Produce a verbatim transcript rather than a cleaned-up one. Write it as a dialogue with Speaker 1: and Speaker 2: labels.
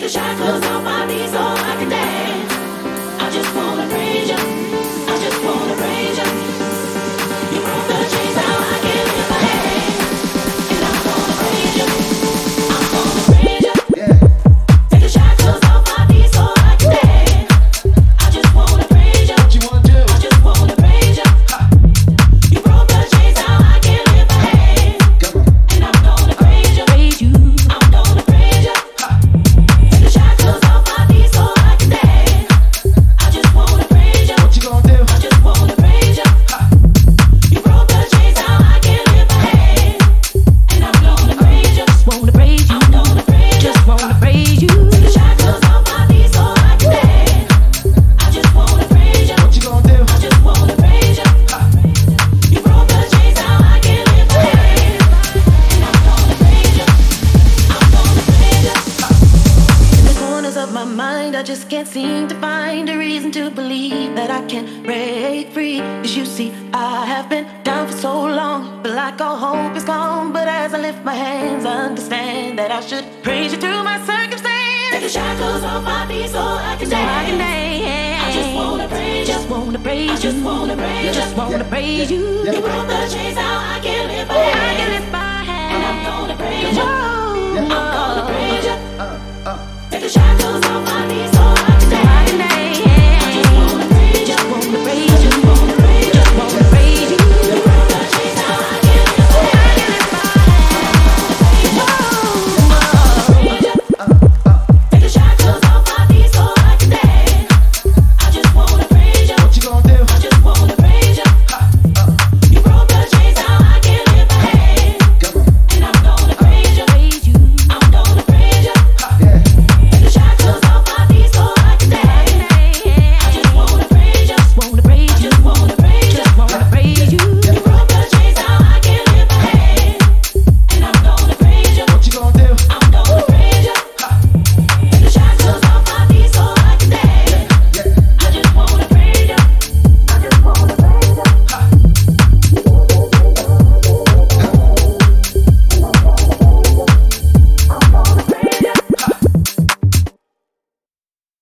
Speaker 1: the shackles off my knees so I can dance. I just wanna praise you. I just wanna praise you. You broke the chains, now I can lift my hands. And I'm gonna praise you. I'm gonna praise you.
Speaker 2: Yeah.
Speaker 1: Take the shackles off my knees so I can dance. I just wanna praise you.
Speaker 2: What you wanna do?
Speaker 1: I just wanna praise you.
Speaker 2: Ha.
Speaker 1: You broke the chains, now I can lift my hands.
Speaker 2: Come on.
Speaker 1: And I'm gonna praise you. Praise you. I'm gonna praise you.
Speaker 2: Ha.
Speaker 1: Take the shackles off my knees so I can dance. I just wanna praise you.
Speaker 2: What you gonna do?
Speaker 1: I just wanna praise you.
Speaker 2: Ha.
Speaker 1: You broke the chains, now I can lift my hands. And I'm gonna praise you. Just wanna praise you. I'm gonna praise you. Just wanna praise you. Take the shackles off my knees so I can dance. I just wanna praise you.
Speaker 2: What you gonna do?
Speaker 1: I just wanna praise you.
Speaker 2: Ha.
Speaker 1: You broke the chains, now I can lift my hands. And I'm gonna praise you. I'm gonna praise you. In the corners of my mind, I just can't seem to find a reason to believe that I can break free. Cause you see, I have been down for so long, but like all hope is gone. But as I lift my hands, I understand that I should praise you through my circumstance. Take the shackles off my feet so I can dance. I can dance. I just wanna praise you. Just wanna praise you. Just wanna praise you. Just wanna praise you.
Speaker 2: Yeah.
Speaker 1: You broke the chains, now I can lift my hands. I can lift my hands. And I'm gonna praise you. I'm gonna praise you.